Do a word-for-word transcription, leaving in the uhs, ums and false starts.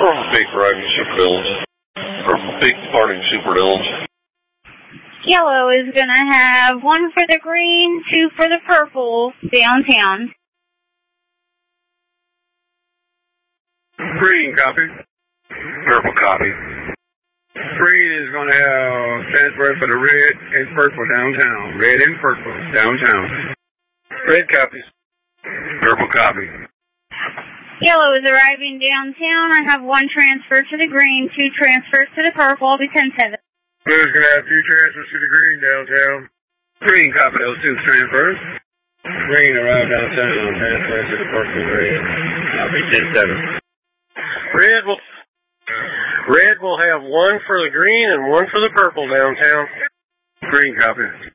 Or big riding super villains. Or big parting super villains. Yellow is going to have one for the green, two for the purple downtown. Green copy. Purple copy. Green is going to have transfer for the red and purple downtown. Red and purple downtown. Red copies. Purple copy. Yellow is arriving downtown. I have one transfer to the green, two transfers to the purple. I'll be ten seven. Blue's going to have two transfers to the green downtown. Green copy those two transfers. Green arrived downtown. Transfer to the purple and red. I'll be ten seven. Red will, red will have one for the green and one for the purple downtown. Green copy.